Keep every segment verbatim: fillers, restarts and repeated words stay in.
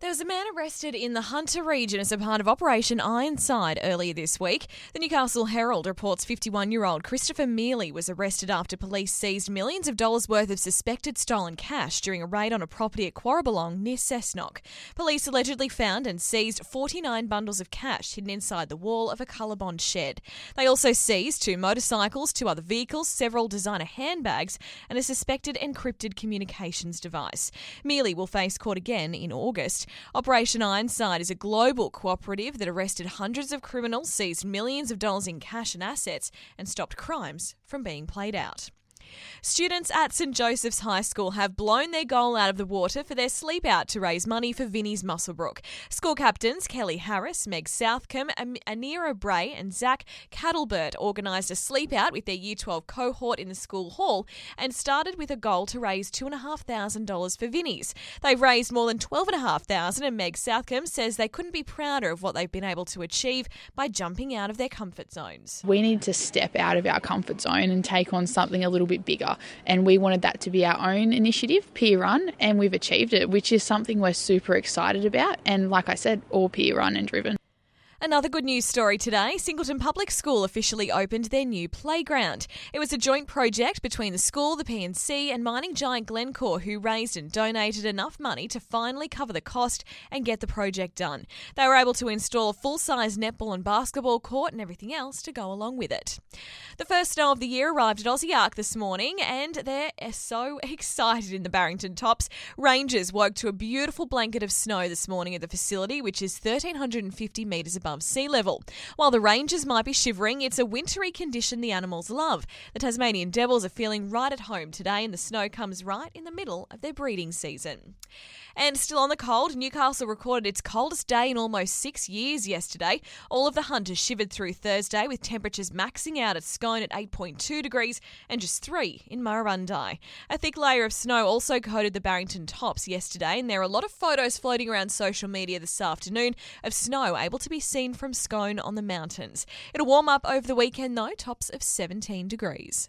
There was a man arrested in the Hunter region as a part of Operation Ironside earlier this week. The Newcastle Herald reports fifty-one-year-old Christopher Mealy was arrested after police seized millions of dollars worth of suspected stolen cash during a raid on a property at Quarraballong near Cessnock. Police allegedly found and seized forty-nine bundles of cash hidden inside the wall of a Colorbond shed. They also seized two motorcycles, two other vehicles, several designer handbags and a suspected encrypted communications device. Mealy will face court again in August. Operation Ironside is a global cooperative that arrested hundreds of criminals, seized millions of dollars in cash and assets, and stopped crimes from being played out. Students at St Joseph's High School have blown their goal out of the water for their sleep out to raise money for Vinnie's Muswellbrook. School captains Kelly Harris, Meg Southcombe, Anira Bray and Zach Caddlebert organised a sleep out with their Year twelve cohort in the school hall and started with a goal to raise two thousand five hundred dollars for Vinnie's. They've raised more than twelve thousand five hundred dollars and Meg Southcombe says they couldn't be prouder of what they've been able to achieve by jumping out of their comfort zones. We need to step out of our comfort zone and take on something a little bit bigger, and we wanted that to be our own initiative, peer run, and we've achieved it, which is something we're super excited about, and like I said, all peer run and driven. Another good news story today. Singleton Public School officially opened their new playground. It was a joint project between the school, the P and C and mining giant Glencore, who raised and donated enough money to finally cover the cost and get the project done. They were able to install a full-size netball and basketball court and everything else to go along with it. The first snow of the year arrived at Aussie Arc this morning and they're so excited in the Barrington Tops. Rangers woke to a beautiful blanket of snow this morning at the facility, which is one thousand three hundred fifty metres above sea level. While the Rangers might be shivering, it's a wintry condition the animals love. The Tasmanian Devils are feeling right at home today and the snow comes right in the middle of their breeding season. And still on the cold, Newcastle recorded its coldest day in almost six years yesterday. All of the hunters shivered through Thursday with temperatures maxing out at Scone at eight point two degrees and just three in Murrurundi. A thick layer of snow also coated the Barrington Tops yesterday and there are a lot of photos floating around social media this afternoon of snow able to be seen from Scone on the mountains. It'll warm up over the weekend though, tops of seventeen degrees.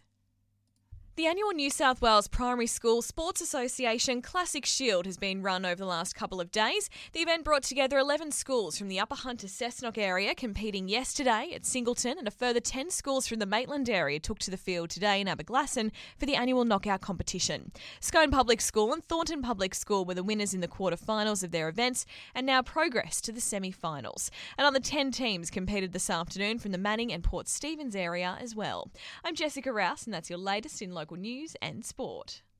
The annual New South Wales Primary School Sports Association Classic Shield has been run over the last couple of days. The event brought together eleven schools from the Upper Hunter Cessnock area competing yesterday at Singleton, and a further ten schools from the Maitland area took to the field today in Aberglasslyn for the annual knockout competition. Scone Public School and Thornton Public School were the winners in the quarterfinals of their events and now progress to the semi-finals. Another ten teams competed this afternoon from the Manning and Port Stephens area as well. I'm Jessica Rouse and that's your latest in local news and sport.